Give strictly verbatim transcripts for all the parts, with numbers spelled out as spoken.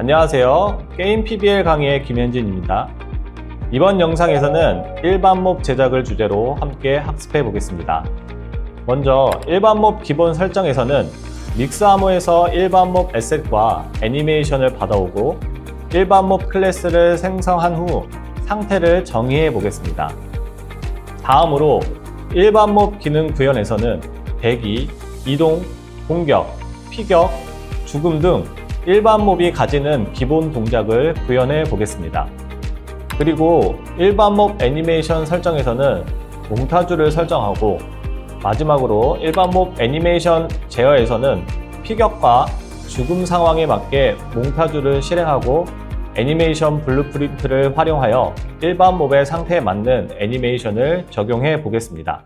안녕하세요. 게임 피비엘 강의의 김현진입니다. 이번 영상에서는 일반 몹 제작을 주제로 함께 학습해 보겠습니다. 먼저 일반 몹 기본 설정에서는 믹스 아머에서 일반 몹 에셋과 애니메이션을 받아오고 일반 몹 클래스를 생성한 후 상태를 정의해 보겠습니다. 다음으로 일반 몹 기능 구현에서는 대기, 이동, 공격, 피격, 죽음 등 일반 몹이 가지는 기본 동작을 구현해 보겠습니다. 그리고 일반 몹 애니메이션 설정에서는 몽타주를 설정하고 마지막으로 일반 몹 애니메이션 제어에서는 피격과 죽음 상황에 맞게 몽타주를 실행하고 애니메이션 블루프린트를 활용하여 일반 몹의 상태에 맞는 애니메이션을 적용해 보겠습니다.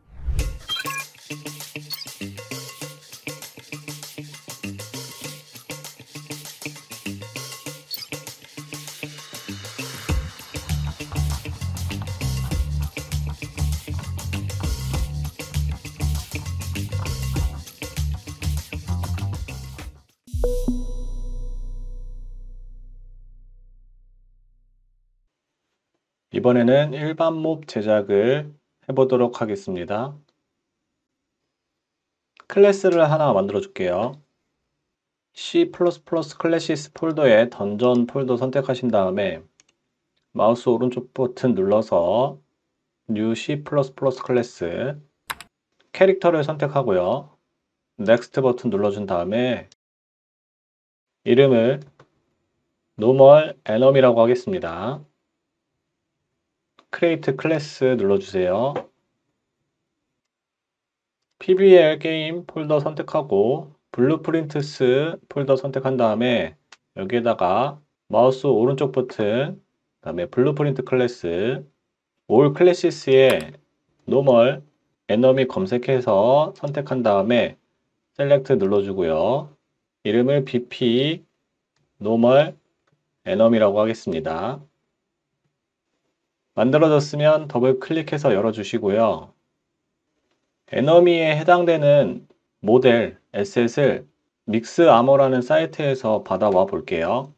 이번에는 일반 몹 제작을 해보도록 하겠습니다. 클래스를 하나 만들어 줄게요. C 플러스 플러스 클래시스 폴더에 던전 폴더 선택하신 다음에 마우스 오른쪽 버튼 눌러서 New C 플러스 플러스 클래스 캐릭터를 선택하고요. 넥스트 버튼 눌러준 다음에 이름을 Normal Enemy라고 하겠습니다. 크리에이트 클래스 눌러주세요. 피비엘 게임 폴더 선택하고 블루프린트스 폴더 선택한 다음에 여기에다가 마우스 오른쪽 버튼 그 다음에 블루프린트 클래스 올 클래시스에 노멀 에너미 검색해서 선택한 다음에 셀렉트 눌러주고요. 이름을 비피 노멀 에너미라고 하겠습니다. 만들어졌으면 더블 클릭해서 열어주시고요. 에너미에 해당되는 모델 에셋을 믹스 아머라는 사이트에서 받아와 볼게요.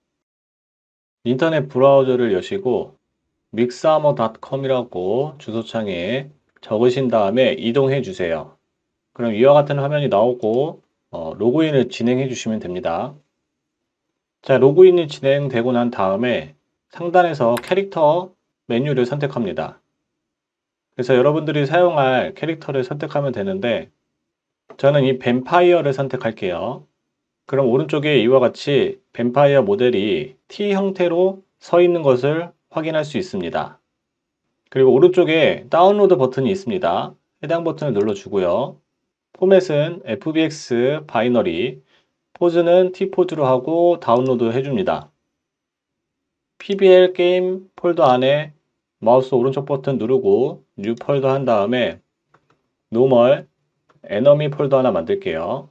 인터넷 브라우저를 여시고 믹스아머 닷컴이라고 주소창에 적으신 다음에 이동해 주세요. 그럼 이와 같은 화면이 나오고 어, 로그인을 진행해 주시면 됩니다. 자, 로그인이 진행되고 난 다음에 상단에서 캐릭터 메뉴를 선택합니다. 그래서 여러분들이 사용할 캐릭터를 선택하면 되는데 저는 이 뱀파이어를 선택할게요. 그럼 오른쪽에 이와 같이 뱀파이어 모델이 T 형태로 서 있는 것을 확인할 수 있습니다. 그리고 오른쪽에 다운로드 버튼이 있습니다. 해당 버튼을 눌러주고요. 포맷은 에프비엑스 바이너리, 포즈는 T포즈로 하고 다운로드 해줍니다. 피비엘 게임 폴더 안에 마우스 오른쪽 버튼 누르고 뉴 폴더 한 다음에 노멀 에너미 폴더 하나 만들게요.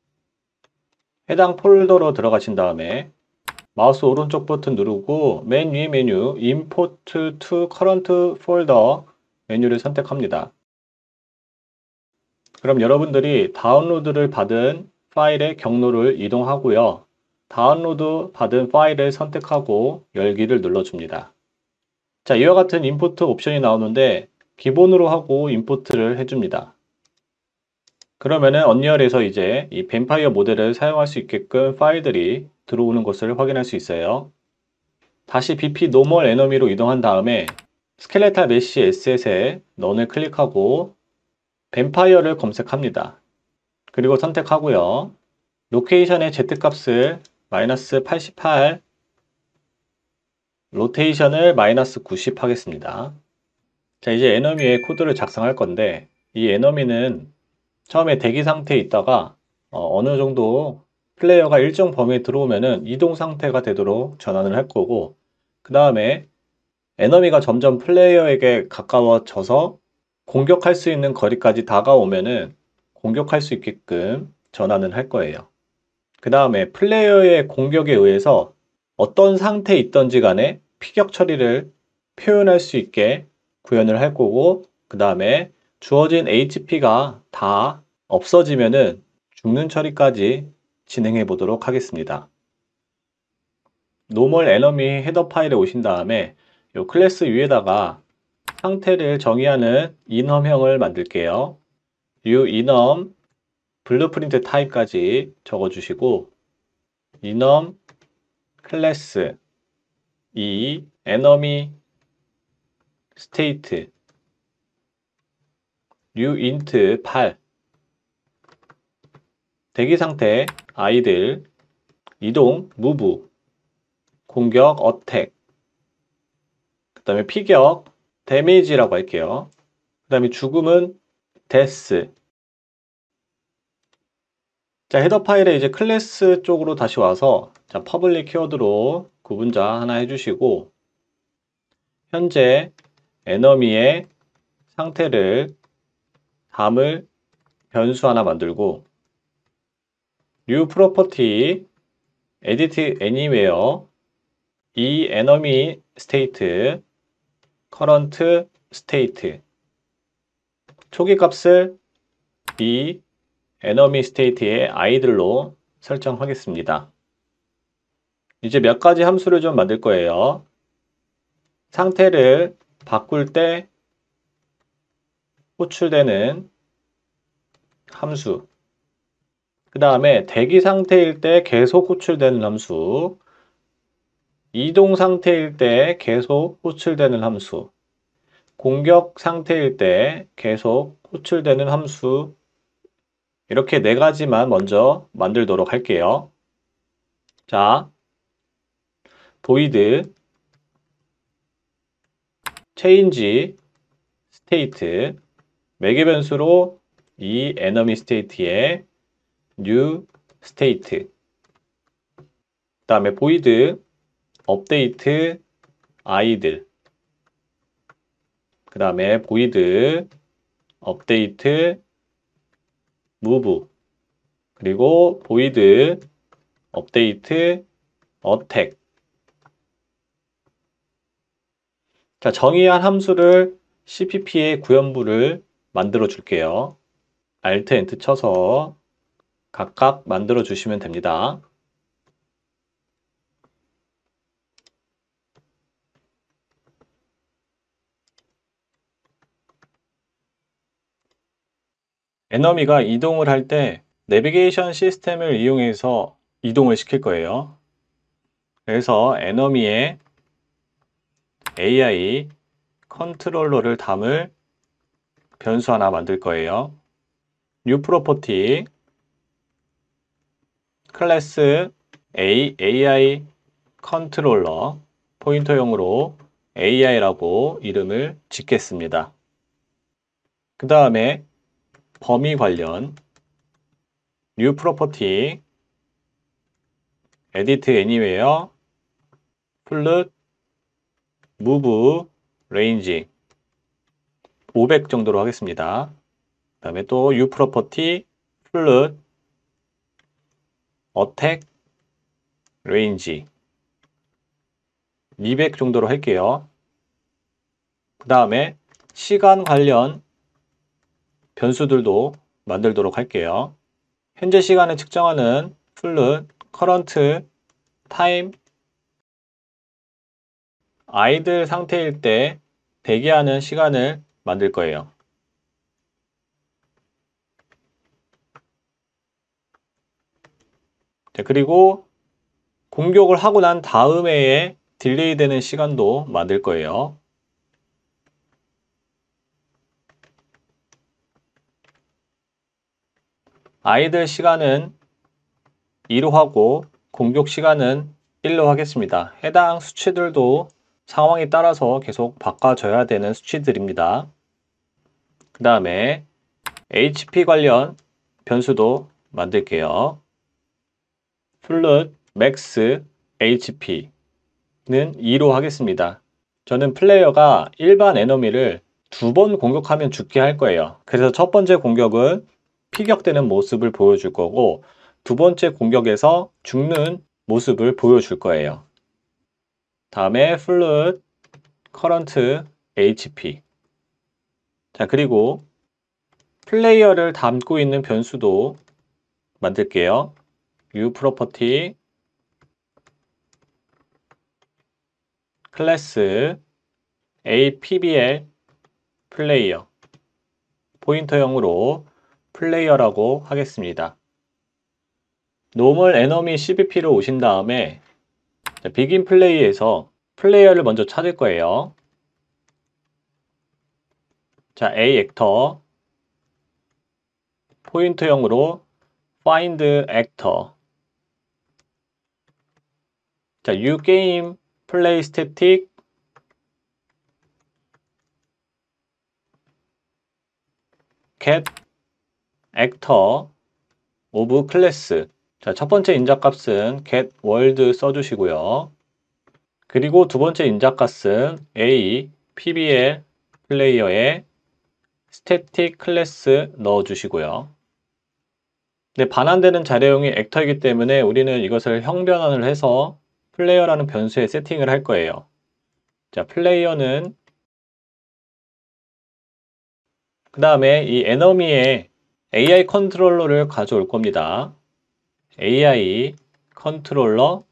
해당 폴더로 들어가신 다음에 마우스 오른쪽 버튼 누르고 맨 위의 메뉴 Import to Current Folder 메뉴를 선택합니다. 그럼 여러분들이 다운로드를 받은 파일의 경로를 이동하고요. 다운로드 받은 파일을 선택하고 열기를 눌러줍니다. 자, 이와 같은 임포트 옵션이 나오는데 기본으로 하고 임포트를 해줍니다. 그러면은 언리얼에서 이제 이 뱀파이어 모델을 사용할 수 있게끔 파일들이 들어오는 것을 확인할 수 있어요. 다시 비피 노멀 에너미로 이동한 다음에 스켈레탈 메쉬 에셋에 넌을 클릭하고 뱀파이어를 검색합니다. 그리고 선택하고요. 로케이션의 Z값을 마이너스 팔십팔, 로테이션을 마이너스 구십 하겠습니다. 자, 이제 에너미의 코드를 작성할 건데 이 에너미는 처음에 대기 상태에 있다가 어, 어느 정도 플레이어가 일정 범위에 들어오면은 이동 상태가 되도록 전환을 할 거고 그 다음에 에너미가 점점 플레이어에게 가까워져서 공격할 수 있는 거리까지 다가오면은 공격할 수 있게끔 전환을 할 거예요. 그 다음에 플레이어의 공격에 의해서 어떤 상태에 있던지 간에 피격 처리를 표현할 수 있게 구현을 할 거고 그 다음에 주어진 에이치피가 다 없어지면은 죽는 처리까지 진행해 보도록 하겠습니다. 노멀 에너미 헤더 파일에 오신 다음에 이 클래스 위에다가 상태를 정의하는 인험형을 만들게요. 이 인험 블루프린트 타입까지 적어주시고 인험 클래스 이 에너미 스테이트 new int 팔 대기 상태 아이들 이동 move 공격 attack 그 다음에 피격 damage라고 할게요. 그 다음에 죽음은 death. 자, 헤더 파일에 이제 클래스 쪽으로 다시 와서 자, 퍼블릭 키워드로 구분자 하나 해주시고 현재 에너미의 상태를 담을 변수 하나 만들고 new property edit anywhere 이 enemy state current state 초기 값을 이 enemy state의 아이들로 설정하겠습니다. 이제 몇 가지 함수를 좀 만들 거예요. 상태를 바꿀 때 호출되는 함수 그 다음에 대기 상태일 때 계속 호출되는 함수 이동 상태일 때 계속 호출되는 함수 공격 상태일 때 계속 호출되는 함수 이렇게 네 가지만 먼저 만들도록 할게요. 자, void change state 매개 변수로 이 enemy state의 new state 그 다음에 void update 아이들 그 다음에 void update move 그리고 void update attack 자, 정의한 함수를 씨피피의 구현부를 만들어 줄게요. Alt Ent 쳐서 각각 만들어 주시면 됩니다. 에너미가 이동을 할 때 내비게이션 시스템을 이용해서 이동을 시킬 거예요. 그래서 에너미의 에이아이 컨트롤러를 담을 변수 하나 만들 거예요. new property 클래스 A, 에이아이 컨트롤러 포인터용으로 에이아이라고 이름을 짓겠습니다. 그 다음에 범위 관련 new property edit anywhere float move range 오백 정도로 하겠습니다. 그 다음에 또 new property float attack range 이백 정도로 할게요. 그 다음에 시간 관련 변수들도 만들도록 할게요. 현재 시간을 측정하는 float current time 아이들 상태일 때 대기하는 시간을 만들 거예요. 자, 그리고 공격을 하고 난 다음에 딜레이 되는 시간도 만들 거예요. 아이들 시간은 이로 하고 공격 시간은 일로 하겠습니다. 해당 수치들도 상황에 따라서 계속 바꿔줘야 되는 수치들입니다. 그 다음에 에이치피 관련 변수도 만들게요. float max 에이치피는 이로 하겠습니다. 저는 플레이어가 일반 에너미를 두 번 공격하면 죽게 할 거예요. 그래서 첫 번째 공격은 피격되는 모습을 보여줄 거고 두 번째 공격에서 죽는 모습을 보여줄 거예요. 다음에 float current 에이치피 자, 그리고 플레이어를 담고 있는 변수도 만들게요. new property 클래스 a pbl 플레이어 포인터형으로 플레이어라고 하겠습니다. 노멀 에너미 씨비피로 오신 다음에 비긴 플레이에서 플레이어를 먼저 찾을 거예요. 자, A 액터 포인트형으로 find actor. 자, U game play static get actor of class. 자, 첫 번째 인자값은 get world 써주시고요. 그리고 두 번째 인자값은 A pbl 플레이어에 static class 넣어주시고요. 네, 반환되는 자료형이 액터이기 때문에 우리는 이것을 형 변환을 해서 플레이어라는 변수에 세팅을 할 거예요. 자, 플레이어는 그 다음에 이 에너미에 에이아이 컨트롤러를 가져올 겁니다. 에이아이 컨트롤러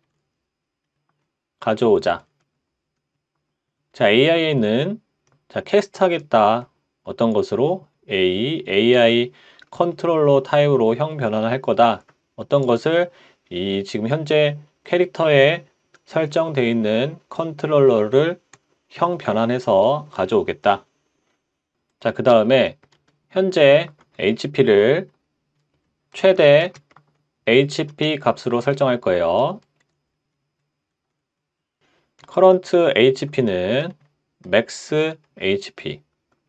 가져오자. 자, 에이아이에는 자, 캐스트 하겠다. 어떤 것으로? A, 에이아이 컨트롤러 타입으로 형 변환을 할 거다. 어떤 것을 이 지금 현재 캐릭터에 설정되어 있는 컨트롤러를 형 변환해서 가져오겠다. 자, 그 다음에 현재 에이치피를 최대 에이치피 값으로 설정할 거예요. current 에이치피는 max 에이치피.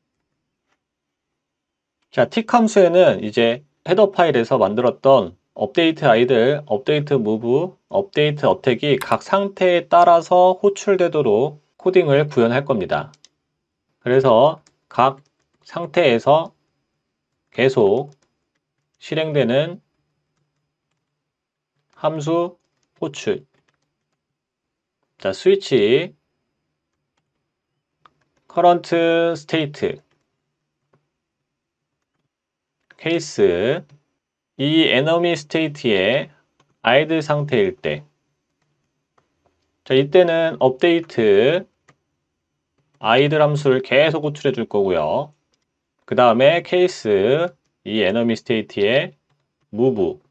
자, 틱 함수에는 이제 헤더 파일에서 만들었던 업데이트 아이들, 업데이트 무브, 업데이트 어택이 각 상태에 따라서 호출되도록 코딩을 구현할 겁니다. 그래서 각 상태에서 계속 실행되는 함수 호출. 자, 스위치 current state 케이스 이 enemy state의 idle 상태일 때 자, 이때는 업데이트 idle 함수를 계속 호출해 줄 거고요. 그 다음에 케이스 이 enemy state의 move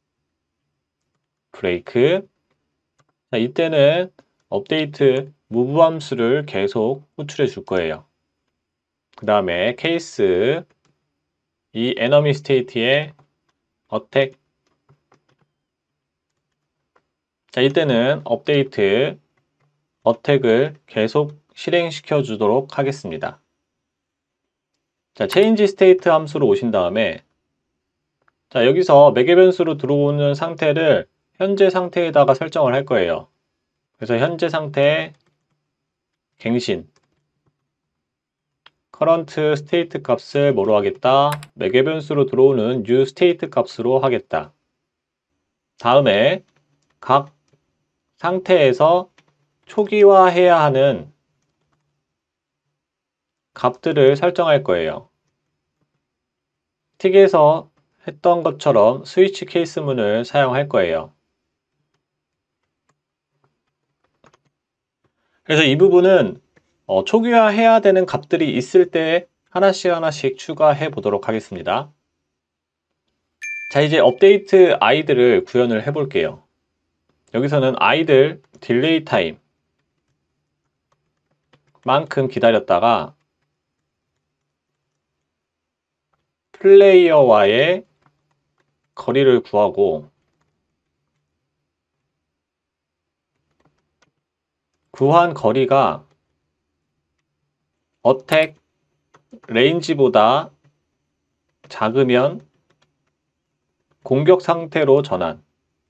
break 자, 이때는 업데이트 move 함수를 계속 호출해 줄 거예요. 그 다음에 케이스 이 enemy state의 attack 자, 이때는 업데이트 attack을 계속 실행시켜 주도록 하겠습니다. 자, change state 함수로 오신 다음에 자, 여기서 매개 변수로 들어오는 상태를 현재 상태에다가 설정을 할 거예요. 그래서 현재 상태 갱신 current state 값을 뭐로 하겠다? 매개 변수로 들어오는 new state 값으로 하겠다. 다음에 각 상태에서 초기화해야 하는 값들을 설정할 거예요. 틱에서 했던 것처럼 스위치 케이스문을 사용할 거예요. 그래서 이 부분은 어, 초기화해야 되는 값들이 있을 때 하나씩 하나씩 추가해 보도록 하겠습니다. 자, 이제 업데이트 아이들을 구현을 해 볼게요. 여기서는 아이들 딜레이 타임 만큼 기다렸다가 플레이어와의 거리를 구하고 구한 거리가 어택 레인지보다 작으면 공격 상태로 전환.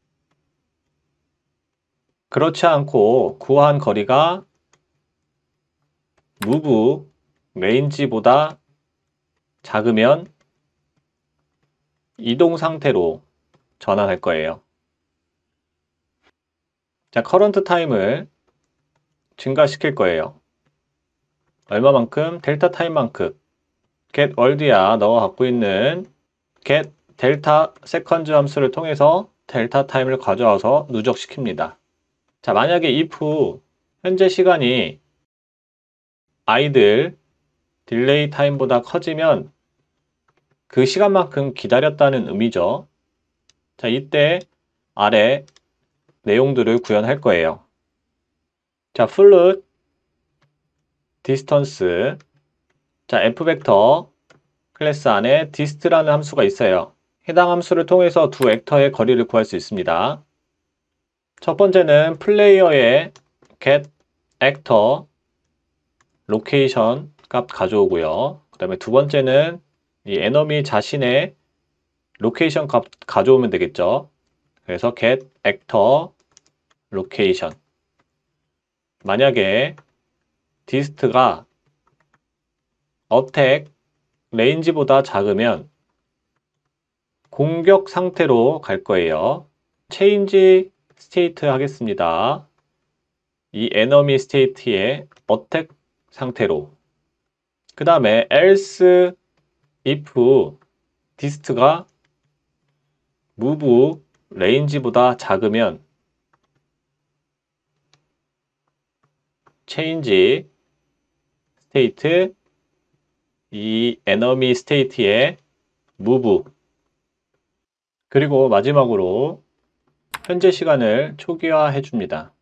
그렇지 않고 구한 거리가 move 레인지보다 작으면 이동 상태로 전환할 거예요. 자, current time을 증가시킬 거예요. 얼마만큼? 델타 타임만큼. get world야 너가 갖고 있는 get 델타 세컨즈 함수를 통해서 델타 타임을 가져와서 누적시킵니다. 자, 만약에 if 현재 시간이 아이들 딜레이 타임보다 커지면 그 시간만큼 기다렸다는 의미죠. 자, 이때 아래 내용들을 구현할 거예요. 자, float distance. 자, f벡터 클래스 안에 dist라는 함수가 있어요. 해당 함수를 통해서 두 벡터의 거리를 구할 수 있습니다. 첫 번째는 플레이어의 get actor location 값 가져오고요. 그 다음에 두 번째는 이 enemy 자신의 location 값 가져오면 되겠죠. 그래서 get actor location. 만약에 dist가 attack range보다 작으면 공격 상태로 갈 거예요. change state 하겠습니다. 이 enemy state의 attack 상태로. 그 다음에 else if dist가 move range보다 작으면 change state 이 enemy state의 move. 그리고 마지막으로 현재 시간을 초기화해 줍니다.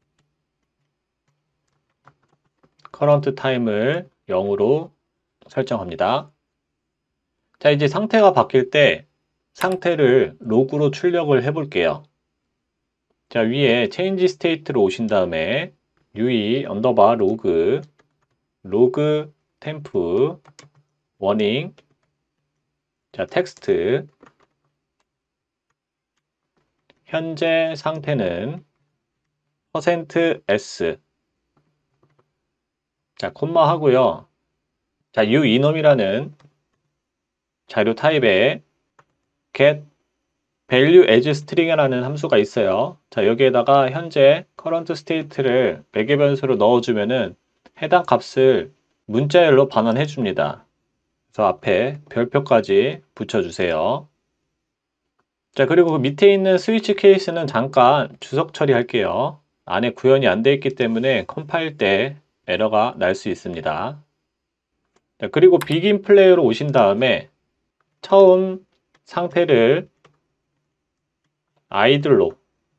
current time을 영으로 설정합니다. 자, 이제 상태가 바뀔 때 상태를 로그로 출력을 해 볼게요. 자, 위에 change state로 오신 다음에 ue 언더바 로그 로그 템프 워닝. 자, 텍스트 현재 상태는 %s. 자, 콤마 하고요. 자, uenum이라는 자료 타입에 get value as string이라는 함수가 있어요. 자, 여기에다가 현재 current state를 매개 변수로 넣어주면은 해당 값을 문자열로 반환해 줍니다. 그래서 앞에 별표까지 붙여주세요. 자, 그리고 그 밑에 있는 스위치 케이스는 잠깐 주석 처리할게요. 안에 구현이 안 돼 있기 때문에 컴파일 때 에러가 날 수 있습니다. 자, 그리고 begin 플레이어로 오신 다음에 처음 상태를 idle로,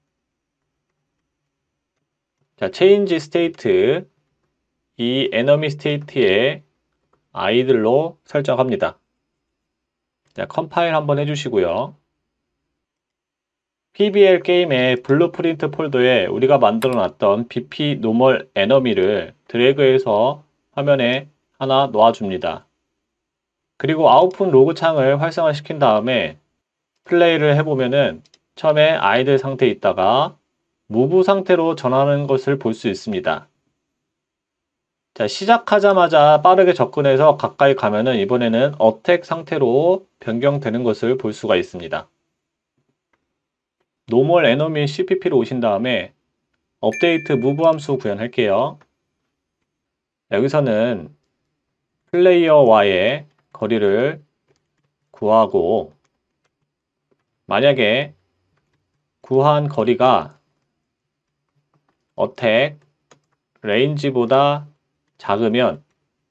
자, change state 이 enemy state의 idle로 설정합니다. 자, 컴파일 한번 해주시고요. 피비엘 게임의 블루프린트 폴더에 우리가 만들어 놨던 bp normal enemy를 드래그해서 화면에 하나 놓아줍니다. 그리고 아웃풋 로그 창을 활성화시킨 다음에 플레이를 해보면은 처음에 아이들 상태에 있다가 무브 상태로 전하는 것을 볼 수 있습니다. 자, 시작하자마자 빠르게 접근해서 가까이 가면은 이번에는 어택 상태로 변경되는 것을 볼 수가 있습니다. 노멀 에너미 씨피피로 오신 다음에 업데이트 무브 함수 구현할게요. 여기서는 플레이어와의 거리를 구하고 만약에 구한 거리가 어택 레인지보다 작으면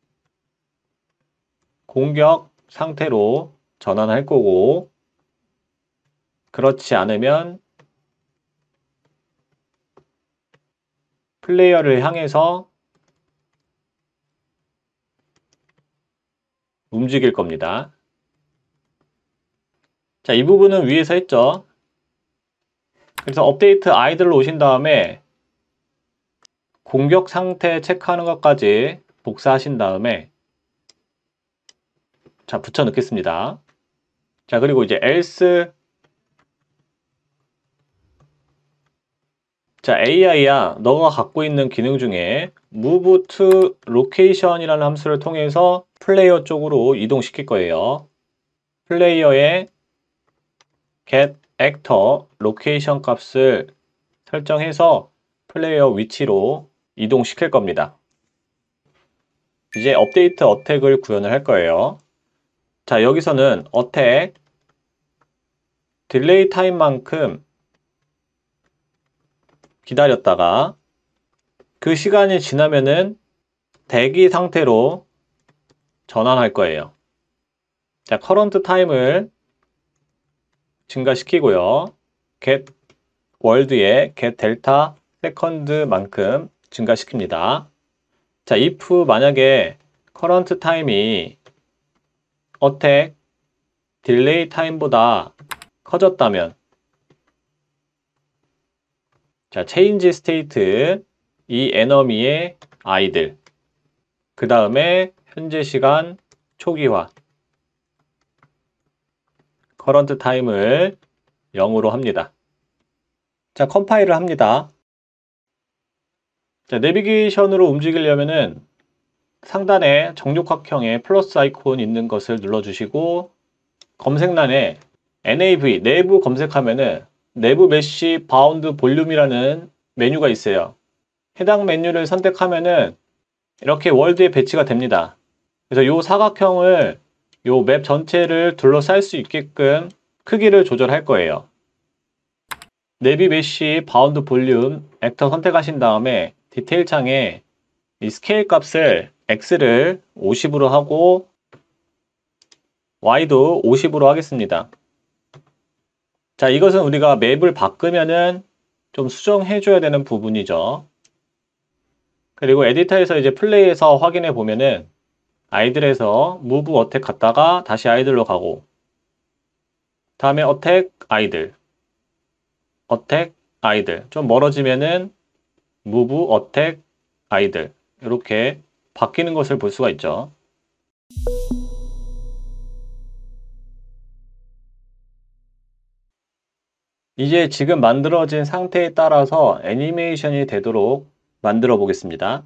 공격 상태로 전환할 거고 그렇지 않으면 플레이어를 향해서 움직일 겁니다. 자, 이 부분은 위에서 했죠. 그래서 업데이트 아이들로 오신 다음에 공격 상태 체크하는 것까지 복사하신 다음에 자, 붙여 넣겠습니다. 자, 그리고 이제 else 자, 에이아이야 너가 갖고 있는 기능 중에 move to location 이라는 함수를 통해서 플레이어 쪽으로 이동시킬 거예요. 플레이어의 get actor location 값을 설정해서 플레이어 위치로 이동시킬 겁니다. 이제 업데이트 어택을 구현을 할 거예요. 자, 여기서는 어택 딜레이 타임만큼 기다렸다가 그 시간이 지나면은 대기 상태로 전환할 거예요. 자, current time을 증가시키고요. get world의 get delta second만큼 증가시킵니다. 자, if 만약에 current time이 attack delay time보다 커졌다면, 자, change state 이 enemy의 아이들, 그 다음에 현재 시간 초기화, current time을 영으로 합니다. 자, 컴파일을 합니다. 자, 내비게이션으로 움직이려면은 상단에 정육각형의 플러스 아이콘 있는 것을 눌러주시고 검색란에 nav, 내부 검색하면은 내부 메쉬 바운드 볼륨이라는 메뉴가 있어요. 해당 메뉴를 선택하면은 이렇게 월드에 배치가 됩니다. 그래서 이 사각형을 이 맵 전체를 둘러쌀 수 있게끔 크기를 조절할 거예요. 내비 메쉬 바운드 볼륨 액터 선택하신 다음에 디테일 창에 이 스케일 값을 X를 오십으로 하고 Y도 오십으로 하겠습니다. 자, 이것은 우리가 맵을 바꾸면은 좀 수정해 줘야 되는 부분이죠. 그리고 에디터에서 이제 플레이에서 확인해 보면은 아이들에서 move 어택 갔다가 다시 아이들로 가고, 다음에 어택 아이들, 어택 아이들, 좀 멀어지면은 move 어택 아이들, 이렇게 바뀌는 것을 볼 수가 있죠. 이제 지금 만들어진 상태에 따라서 애니메이션이 되도록 만들어 보겠습니다.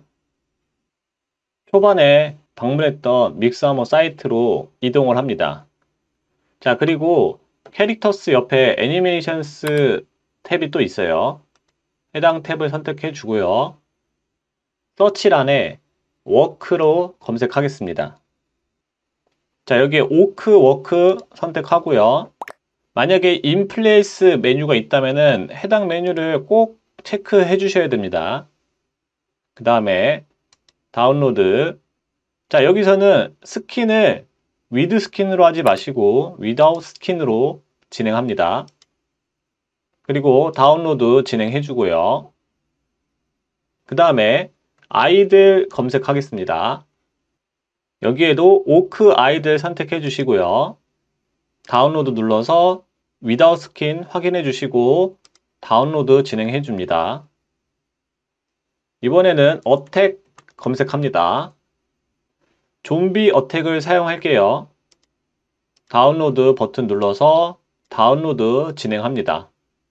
초반에 방문했던 믹스하머 사이트로 이동을 합니다. 자, 그리고 캐릭터스 옆에 애니메이션스 탭이 또 있어요. 해당 탭을 선택해 주고요. 서치란에 워크로 검색하겠습니다. 자, 여기에 오크 워크 선택하고요. 만약에 인플레이스 메뉴가 있다면은 해당 메뉴를 꼭 체크해 주셔야 됩니다. 그 다음에 다운로드. 자, 여기서는 스킨을 with 스킨으로 하지 마시고 without 스킨으로 진행합니다. 그리고 다운로드 진행해 주고요. 그 다음에 아이들 검색하겠습니다. 여기에도 오크 아이들 선택해 주시고요. 다운로드 눌러서 without 스킨 확인해 주시고 다운로드 진행해 줍니다. 이번에는 어택 검색합니다. 좀비 어택을 사용할게요. 다운로드 버튼 눌러서 다운로드 진행합니다.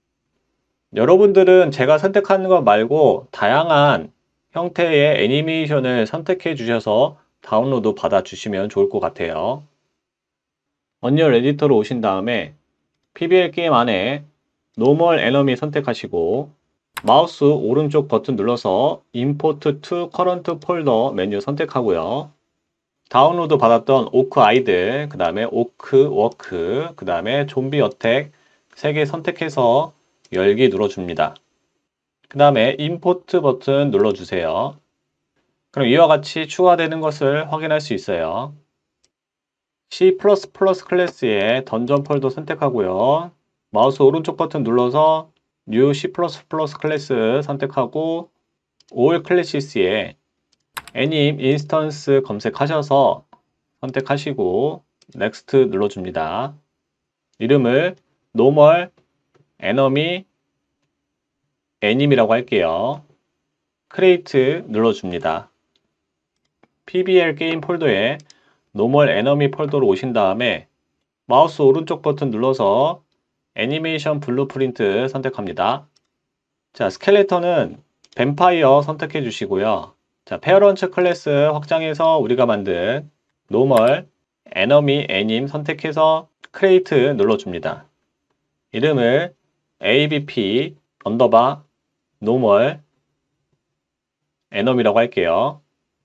여러분들은 제가 선택하는 것 말고 다양한 형태의 애니메이션을 선택해 주셔서 다운로드 받아 주시면 좋을 것 같아요. 언리얼 에디터로 오신 다음에 피비엘 게임 안에 노멀 에너미 선택하시고 마우스 오른쪽 버튼 눌러서 임포트 투 커런트 폴더 메뉴 선택하고요. 다운로드 받았던 오크 아이들, 그 다음에 오크 워크, 그 다음에 좀비 어택 세 개 선택해서 열기 눌러줍니다. 그 다음에 임포트 버튼 눌러주세요. 그럼 이와 같이 추가되는 것을 확인할 수 있어요. 씨 플러스 플러스 클래스의 던전 폴더 선택하고요. 마우스 오른쪽 버튼 눌러서 New C++ 클래스 선택하고 All Classes에 A님 인스턴스 검색하셔서 선택하시고 Next 눌러줍니다. 이름을 Normal Enemy Anim이라고 할게요. Create 눌러줍니다. 피비엘 게임 폴더에 Normal Enemy 폴더로 오신 다음에 마우스 오른쪽 버튼 눌러서 애니메이션 블루프린트 선택합니다. 자, 스켈레톤은 뱀파이어 선택해 주시고요. 자, 페어런츠 클래스 확장해서 우리가 만든 노멀 에너미 애님 선택해서 크레이트 눌러줍니다. 이름을 에이비피 언더바 노멀 에너미라고 할게요.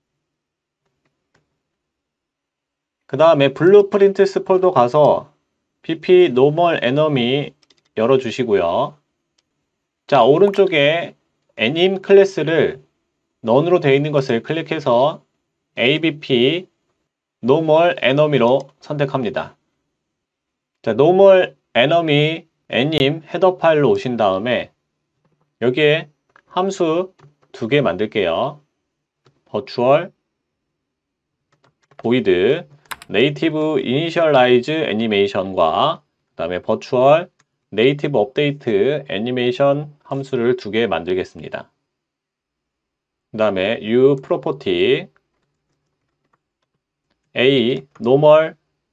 그 다음에 블루프린트스 폴더 가서 비피 노멀 에너미 열어주시고요. 자, 오른쪽에 애님 클래스를 none으로 되어 있는 것을 클릭해서 에이비피 normal enemy로 선택합니다. 자, normal enemy anim 헤더 파일로 오신 다음에 여기에 함수 두 개 만들게요. virtual void native initialize animation과 그 다음에 virtual native update animation 함수를 두 개 만들겠습니다. 그 다음에 u property a normal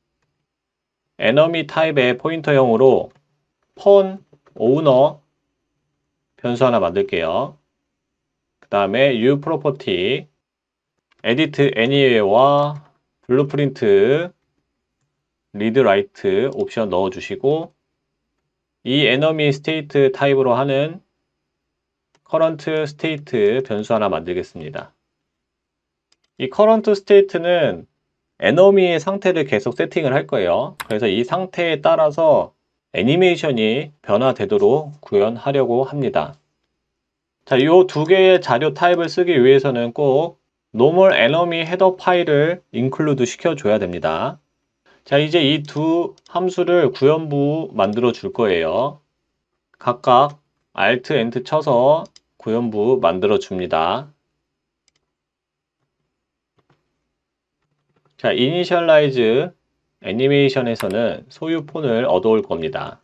enemy 타입의 포인터형으로 폰 owner 변수 하나 만들게요. 그 다음에 u property edit anywhere와 blueprint read write 옵션 넣어주시고 이 enemy state 타입으로 하는 current state 변수 하나 만들겠습니다. 이 current state는 에너미의 상태를 계속 세팅을 할 거예요. 그래서 이 상태에 따라서 애니메이션이 변화되도록 구현하려고 합니다. 자, 이 두 개의 자료 타입을 쓰기 위해서는 꼭 normal enemy 헤더 파일을 include 시켜줘야 됩니다. 자, 이제 이 두 함수를 구현부 만들어 줄 거예요. 각각 Alt, Ent 쳐서 구현부 만들어 줍니다. 자, initialize 애니메이션에서는 소유 폰을 얻어올 겁니다.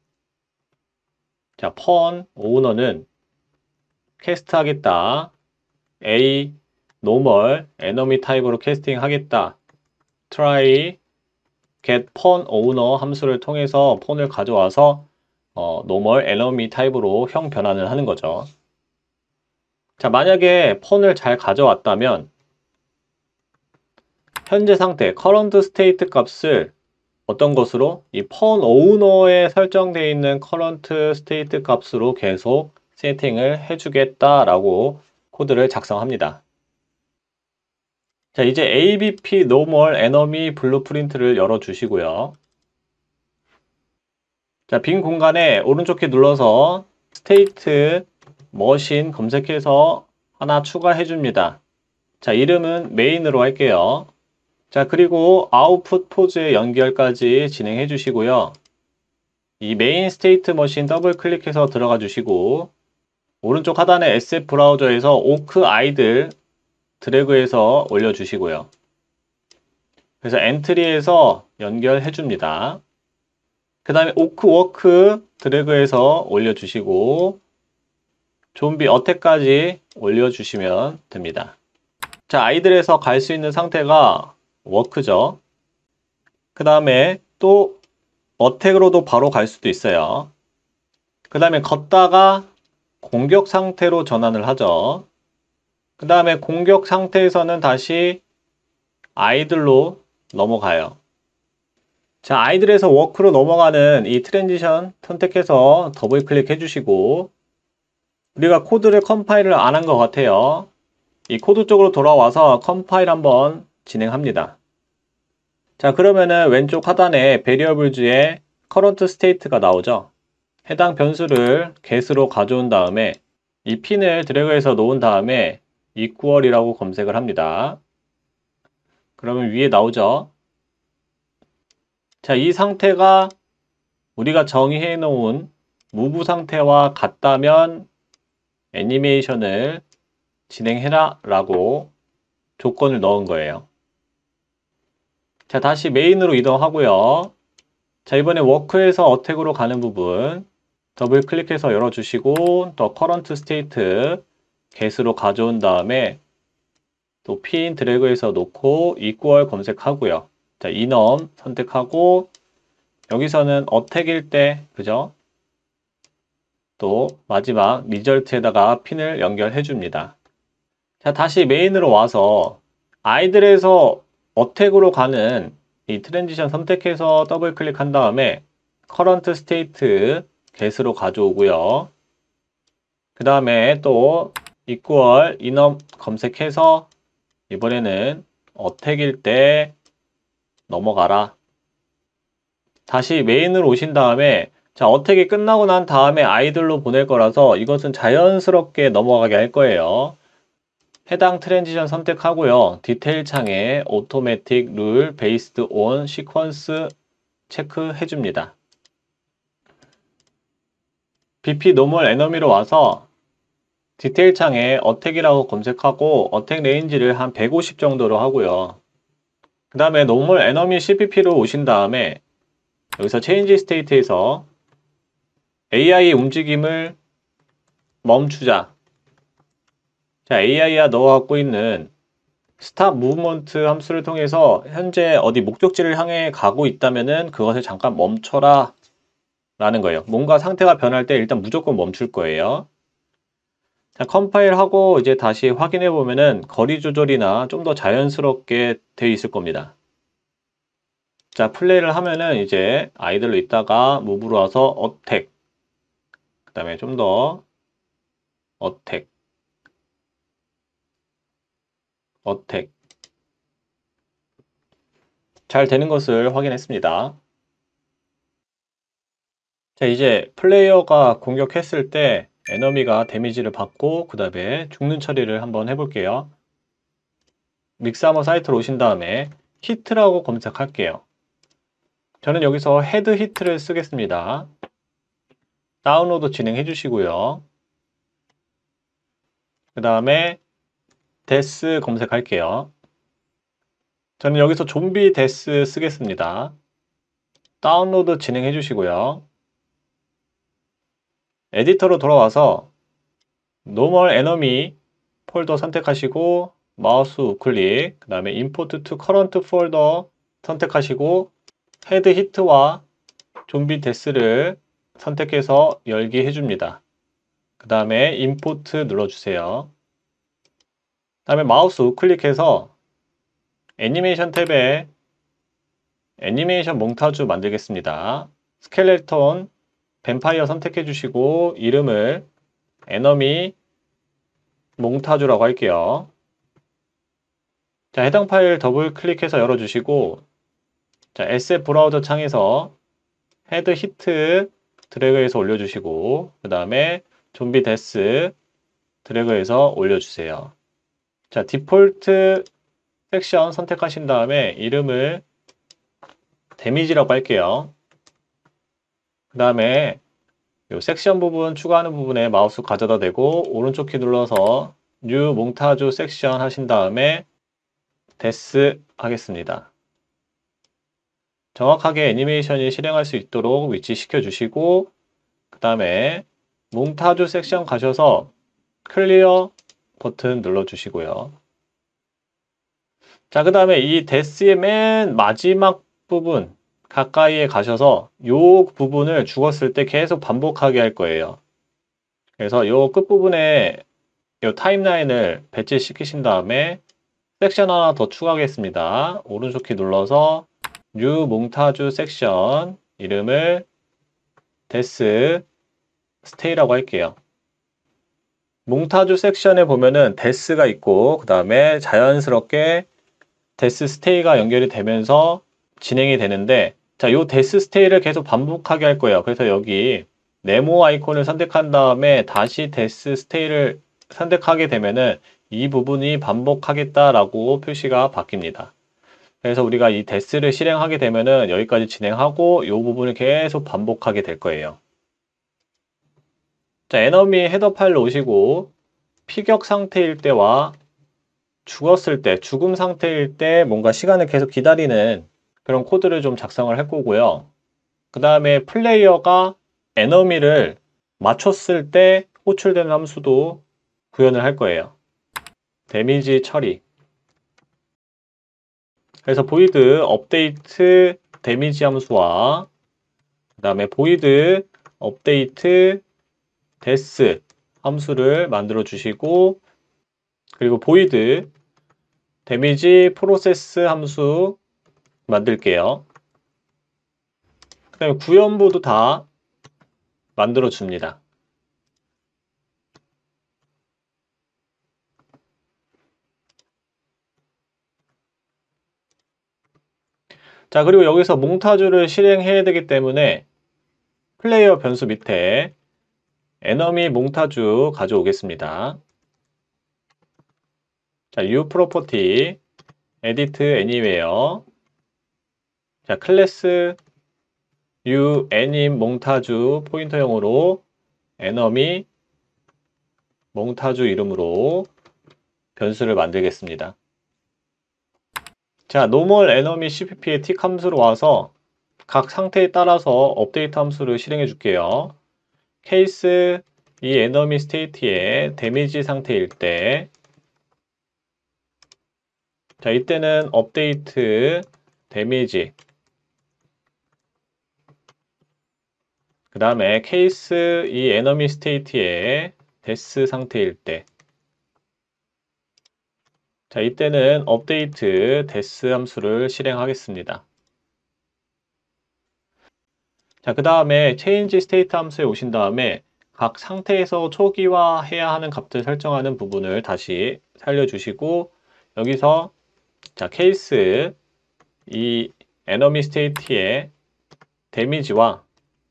자, 폰 owner는 캐스트 하겠다. A normal enemy 타입으로 캐스팅 하겠다. try get 폰 owner 함수를 통해서 폰을 가져와서 어, normal enemy 타입으로 형 변환을 하는 거죠. 자, 만약에 폰을 잘 가져왔다면 현재 상태 current state 값을 어떤 것으로? 이 폰 owner에 설정되어 있는 current state 값으로 계속 세팅을 해주겠다라고 코드를 작성합니다. 자, 이제 에이비피 normal enemy blueprint를 열어주시고요. 자, 빈 공간에 오른쪽 키 눌러서 state machine 검색해서 하나 추가해줍니다. 자, 이름은 main으로 할게요. 자, 그리고 output 포즈의 연결까지 진행해 주시고요. 이 메인 스테이트 머신 더블 클릭해서 들어가 주시고 오른쪽 하단에 에스에프 브라우저에서 오크 아이들 드래그해서 올려 주시고요. 그래서 엔트리에서 연결해 줍니다. 그 다음에 오크 워크 드래그해서 올려 주시고 좀비 어택까지 올려 주시면 됩니다. 자, 아이들에서 갈 수 있는 상태가 워크죠. 그 다음에 또 어택으로도 바로 갈 수도 있어요. 그 다음에 걷다가 공격 상태로 전환을 하죠. 그 다음에 공격 상태에서는 다시 아이들로 넘어가요. 자, 아이들에서 워크로 넘어가는 이 트랜지션 선택해서 더블 클릭해 주시고 우리가 코드를 컴파일을 안 한 것 같아요. 이 코드 쪽으로 돌아와서 컴파일 한번 진행합니다. 자, 그러면은 왼쪽 하단에 variables에 current state가 나오죠. 해당 변수를 get으로 가져온 다음에 이 핀을 드래그해서 놓은 다음에 equal이라고 검색을 합니다. 그러면 위에 나오죠. 자, 이 상태가 우리가 정의해 놓은 move 상태와 같다면 애니메이션을 진행해라 라고 조건을 넣은 거예요. 자, 다시 메인으로 이동하고요. 자, 이번에 워크에서 어택으로 가는 부분 더블 클릭해서 열어주시고 또 current state get으로 가져온 다음에 또 핀 드래그해서 놓고 equal 검색하고요. 자, enum 선택하고 여기서는 어택일 때 그죠? 또 마지막 result에다가 핀을 연결해 줍니다. 자, 다시 메인으로 와서 아이들에서 어택으로 가는 이 트랜지션 선택해서 더블 클릭한 다음에 current state get으로 가져오고요. 그 다음에 또 equal enum 검색해서 이번에는 어택일 때 넘어가라. 다시 메인으로 오신 다음에 자, 어택이 끝나고 난 다음에 아이들로 보낼 거라서 이것은 자연스럽게 넘어가게 할 거예요. 해당 트랜지션 선택하고요. 디테일 창에 Automatic Rule Based on Sequence 체크해 줍니다. 비피 Normal Enemy로 와서 디테일 창에 어택이라고 검색하고 어택 레인지를 한 백오십 정도로 하고요. 그 다음에 Normal Enemy 씨피피로 오신 다음에 여기서 Change State에서 에이아이 움직임을 멈추자. 자, 에이아이가 너 갖고 있는 Stop Movement 함수를 통해서 현재 어디 목적지를 향해 가고 있다면은 그것을 잠깐 멈춰라 라는 거예요. 뭔가 상태가 변할 때 일단 무조건 멈출 거예요. 자, 컴파일하고 이제 다시 확인해 보면은 거리 조절이나 좀 더 자연스럽게 되어 있을 겁니다. 자, 플레이를 하면은 이제 아이들로 있다가 무브로 와서 어택, 그 다음에 좀 더 어택, 어택. 잘 되는 것을 확인했습니다. 자, 이제 플레이어가 공격했을 때 에너미가 데미지를 받고 그 다음에 죽는 처리를 한번 해볼게요. 믹스하머 사이트로 오신 다음에 히트라고 검색할게요. 저는 여기서 헤드 히트를 쓰겠습니다. 다운로드 진행해 주시고요. 그 다음에 데스 검색할게요. 저는 여기서 좀비 데스 쓰겠습니다. 다운로드 진행해 주시고요. 에디터로 돌아와서 Normal Enemy 폴더 선택하시고 마우스 우클릭, 그 다음에 Import to Current Folder 선택하시고 헤드 히트와 좀비 데스를 선택해서 열기 해줍니다. 그 다음에 임포트 눌러주세요. 그 다음에 마우스 우클릭해서 애니메이션 탭에 애니메이션 몽타주 만들겠습니다. 스켈레톤 뱀파이어 선택해 주시고 이름을 에너미 몽타주라고 할게요. 자, 해당 파일 더블 클릭해서 열어주시고 자, 에스에프 브라우저 창에서 헤드 히트 드래그해서 올려주시고 그 다음에 좀비 데스 드래그해서 올려주세요. 자, 디폴트 섹션 선택하신 다음에 이름을 데미지라고 할게요. 그 다음에 이 섹션 부분 추가하는 부분에 마우스 가져다 대고 오른쪽 키 눌러서 뉴 몽타주 섹션 하신 다음에 데스 하겠습니다. 정확하게 애니메이션이 실행할 수 있도록 위치시켜 주시고 그 다음에 몽타주 섹션 가셔서 클리어 버튼 눌러 주시고요. 자, 그 다음에 이 데스의 맨 마지막 부분 가까이에 가셔서 요 부분을 죽었을 때 계속 반복하게 할 거예요. 그래서 요 끝부분에 요 타임라인을 배치시키신 다음에 섹션 하나 더 추가하겠습니다. 오른쪽 키 눌러서 뉴 몽타주 섹션 이름을 데스 스테이라고 할게요. 몽타주 섹션에 보면은 데스가 있고 그 다음에 자연스럽게 데스 스테이가 연결이 되면서 진행이 되는데 자, 요 데스 스테이를 계속 반복하게 할 거예요. 그래서 여기 네모 아이콘을 선택한 다음에 다시 데스 스테이를 선택하게 되면은 이 부분이 반복하겠다라고 표시가 바뀝니다. 그래서 우리가 이 데스를 실행하게 되면은 여기까지 진행하고 이 부분을 계속 반복하게 될 거예요. 자, 에너미 헤더 파일로 오시고 피격 상태일 때와 죽었을 때, 죽음 상태일 때 뭔가 시간을 계속 기다리는 그런 코드를 좀 작성을 할 거고요. 그 다음에 플레이어가 에너미를 맞췄을 때 호출되는 함수도 구현을 할 거예요. 데미지 처리. 그래서 void 업데이트 데미지 함수와 그 다음에 void 업데이트 데스 함수를 만들어 주시고 그리고 void 데미지 프로세스 함수 만들게요. 그 다음에 구현부도 다 만들어 줍니다. 자, 그리고 여기서 몽타주를 실행해야 되기 때문에 플레이어 변수 밑에 에너미 몽타주 가져오겠습니다. 자, U 프로퍼티, 에디트 애니웨어. 자, 클래스 U 애님 몽타주 포인터형으로 에너미 몽타주 이름으로 변수를 만들겠습니다. 자, 노멀 에너미 씨피피의 틱 함수로 와서 각 상태에 따라서 업데이트 함수를 실행해 줄게요. 케이스 이 에너미 스테이트의 데미지 상태일 때, 자, 이때는 업데이트 데미지, 그 다음에 케이스 이 에너미 스테이트의 데스 상태일 때, 자, 이때는 업데이트 데스 함수를 실행하겠습니다. 자, 그 다음에 change state 함수에 오신 다음에 각 상태에서 초기화해야 하는 값들 설정하는 부분을 다시 살려주시고, 여기서 자, 케이스 이 enemy state의 데미지와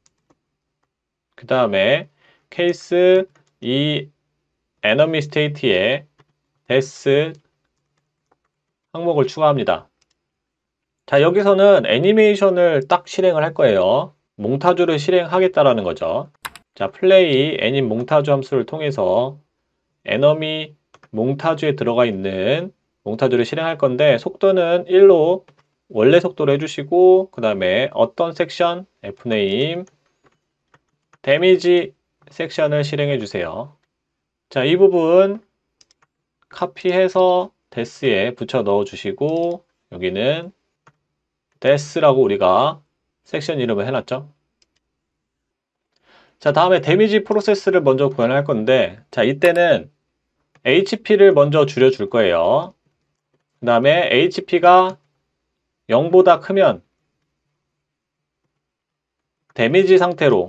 그 다음에 케이스 이 enemy state의 death 항목을 추가합니다. 자, 여기서는 애니메이션을 딱 실행을 할 거예요. 몽타주를 실행하겠다라는 거죠. 자, 플레이 애님 몽타주 함수를 통해서 에너미 몽타주에 들어가 있는 몽타주를 실행할 건데, 속도는 일로 원래 속도로 해주시고, 그 다음에 어떤 섹션 fname 데미지 섹션을 실행해 주세요. 자, 이 부분 카피해서 데스에 붙여 넣어 주시고, 여기는 데스라고 우리가 섹션 이름을 해놨죠. 자, 다음에 데미지 프로세스를 먼저 구현할 건데, 자, 이때는 에이치피를 먼저 줄여줄 거예요. 그 다음에 에이치피가 영보다 크면 데미지 상태로,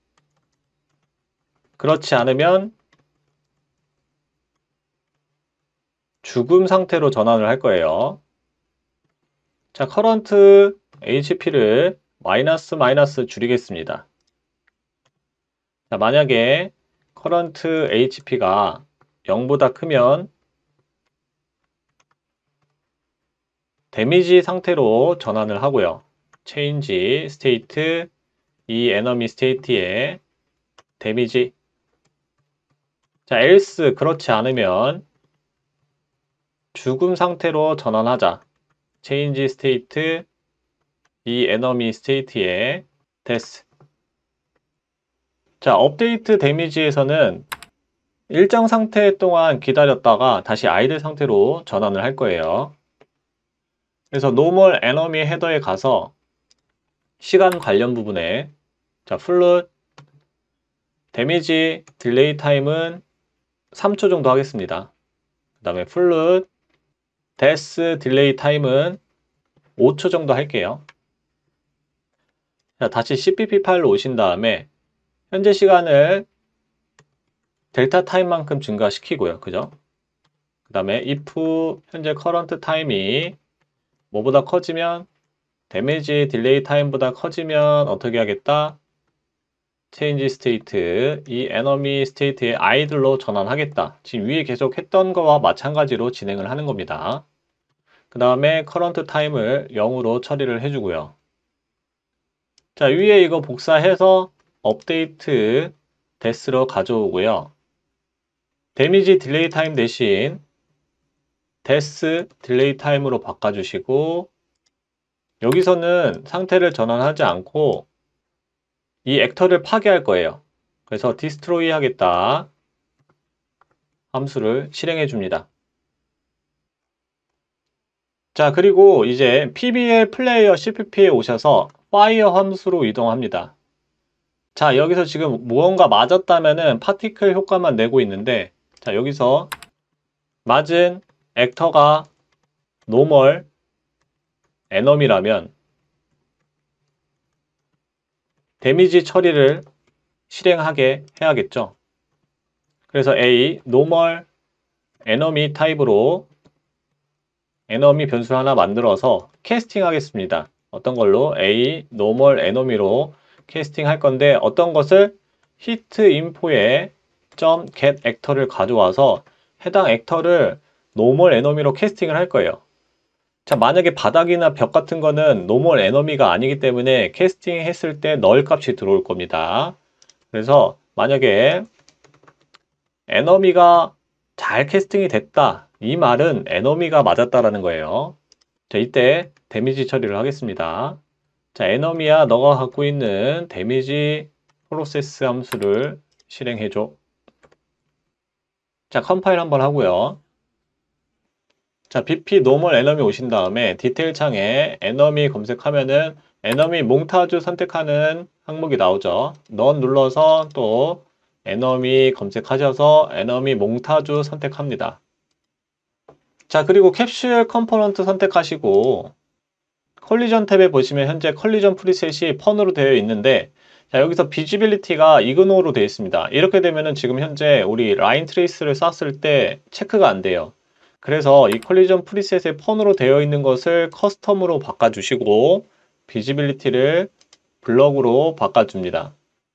그렇지 않으면 죽음 상태로 전환을 할 거예요. 자, 커런트 에이치피를 마이너스 마이너스 줄이겠습니다. 자, 만약에 커런트 에이치피가 영보다 크면 데미지 상태로 전환을 하고요. change state 이 enemy state의 데미지. 자, else 그렇지 않으면 죽음 상태로 전환하자. change state 이 enemy state의 death. 자, 업데이트 데미지에서는 일정 상태 동안 기다렸다가 다시 아이들 상태로 전환을 할 거예요. 그래서 normal enemy 헤더에 가서 시간 관련 부분에 자, float 데미지 딜레이 타임은 삼 초 정도 하겠습니다. 그 다음에 float death 딜레이 타임은 오 초 정도 할게요. 자, 다시 씨피피 파일로 오신 다음에 현재 시간을 델타 타임만큼 증가시키고요. 그죠? 그 다음에 if 현재 커런트 타임이 뭐보다 커지면 데미지 딜레이 타임보다 커지면 어떻게 하겠다? change state 이 enemy state의 idle로 전환하겠다. 지금 위에 계속 했던 거와 마찬가지로 진행을 하는 겁니다. 그 다음에 current time을 영으로 처리를 해주고요. 자, 위에 이거 복사해서 업데이트 데스로 가져오고요. 데미지 딜레이 타임 대신 데스 딜레이 타임으로 바꿔주시고, 여기서는 상태를 전환하지 않고 이 액터를 파괴할 거예요. 그래서 디스트로이 하겠다 함수를 실행해 줍니다. 자, 그리고 이제 피비엘 플레이어 씨피피에 오셔서 파이어 함수로 이동합니다. 자, 여기서 지금 무언가 맞았다면은 파티클 효과만 내고 있는데, 자, 여기서 맞은 액터가 노멀 에너미라면 데미지 처리를 실행하게 해야겠죠. 그래서 A 노멀 에너미 타입으로 에너미 변수 하나 만들어서 캐스팅 하겠습니다. 어떤 걸로? A 노멀 에너미로 캐스팅 할 건데, 어떤 것을 hit info에 .get 액터를 가져와서 해당 액터를 노멀 에너미로 캐스팅을 할 거예요. 자, 만약에 바닥이나 벽 같은 거는 노멀 에너미가 아니기 때문에 캐스팅 했을 때 널 값이 들어올 겁니다. 그래서 만약에 에너미가 잘 캐스팅이 됐다, 이 말은 에너미가 맞았다라는 거예요. 자, 이때 데미지 처리를 하겠습니다. 자, 에너미야, 너가 갖고 있는 데미지 프로세스 함수를 실행해줘. 자, 컴파일 한번 하고요. 자, 비피 노멀 에너미 오신 다음에 디테일 창에 에너미 검색하면은 에너미 몽타주 선택하는 항목이 나오죠. 넌 눌러서 또 에너미 검색하셔서 에너미 몽타주 선택합니다. 자, 그리고 캡슐 컴포넌트 선택하시고 컬리전 탭에 보시면 현재 컬리전 프리셋이 펀으로 되어 있는데, 자, 여기서 비지빌리티가 이그노로 되어 있습니다. 이렇게 되면은 지금 현재 우리 라인 트레이스를 쐈을 때 체크가 안 돼요. 그래서 이 컬리전 프리셋의 펀으로 되어 있는 것을 커스텀으로 바꿔주시고 비지빌리티를 블럭으로 바꿔줍니다.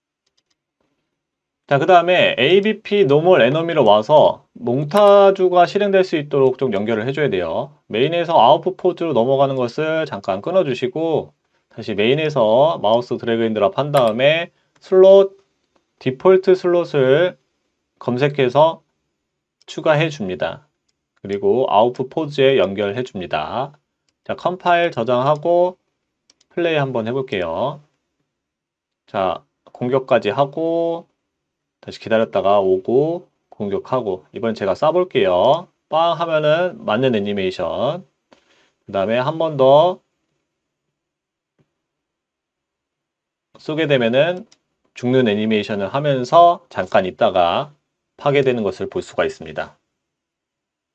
자, 그 다음에 에이비피 노멀 에너미로 와서 몽타주가 실행될 수 있도록 좀 연결을 해줘야 돼요. 메인에서 아웃풋 포즈로 넘어가는 것을 잠깐 끊어주시고 다시 메인에서 마우스 드래그 앤 드랍 한 다음에 슬롯, 디폴트 슬롯을 검색해서 추가해 줍니다. 그리고 아웃풋 포즈에 연결해 줍니다. 자, 컴파일 저장하고 플레이 한번 해볼게요. 자, 공격까지 하고 다시 기다렸다가 오고 공격하고, 이번 제가 쏴볼게요. 빵 하면은 맞는 애니메이션. 그 다음에 한 번 더 쏘게 되면은 죽는 애니메이션을 하면서 잠깐 있다가 파괴되는 것을 볼 수가 있습니다.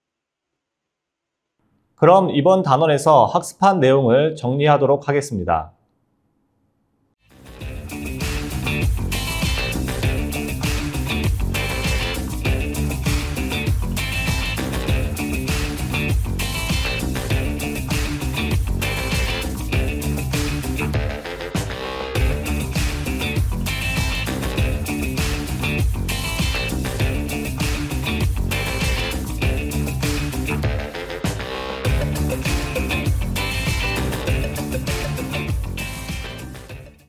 그럼 이번 단원에서 학습한 내용을 정리하도록 하겠습니다.